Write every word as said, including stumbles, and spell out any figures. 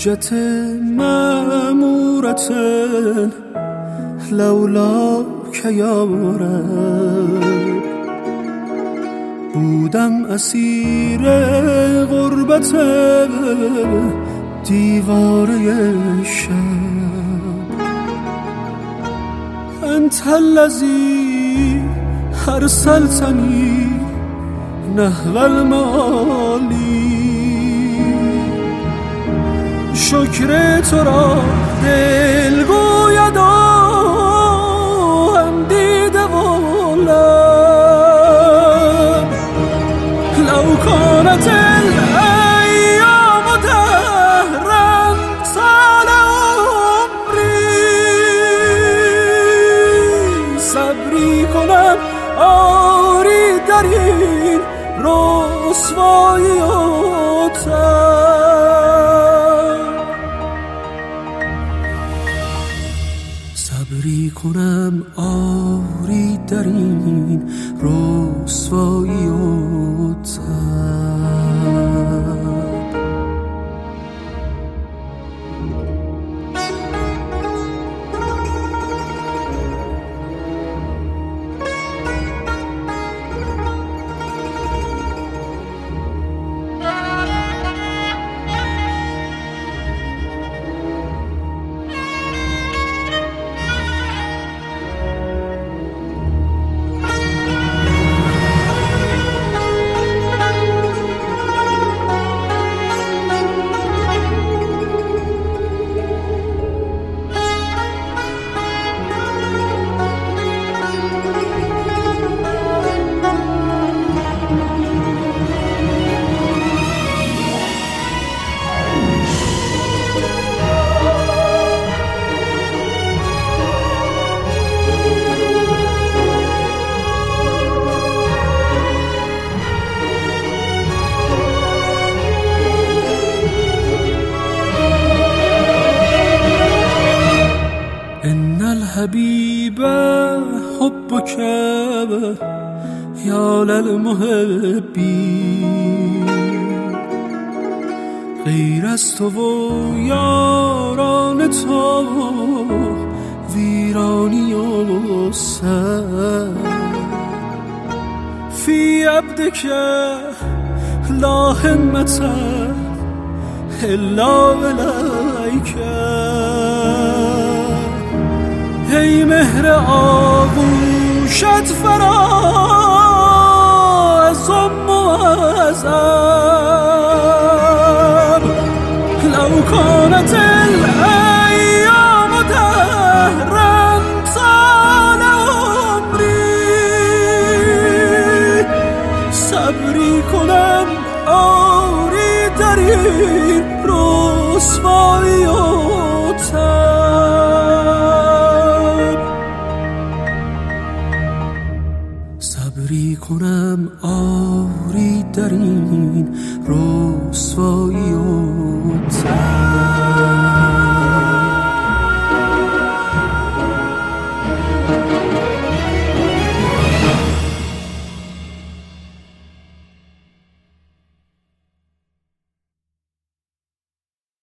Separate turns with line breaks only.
حجت مأمورة لولاک یا رب. بودم اسیر غربت دیواره شب. انت الذی ارسلتنی نحو المعالی. شکر تو را دل گوید هم دیده و لب. لو کانت الایام دهرا طال عمری. صبری کنم آری در این رسوایی و تب. صبری کنم آری در این رسوایی و تب. حبیب حبک یا للمحبی. غیر از تو و یاران تو ویرانی و سر. فی عبدک لا همت الا الیک. ای مهر آغوشت فراز و معظم. لو کانت الایام دهرا طال عمری. صبری کنم آری در این رسوایی و تب. صبری کنم آری در این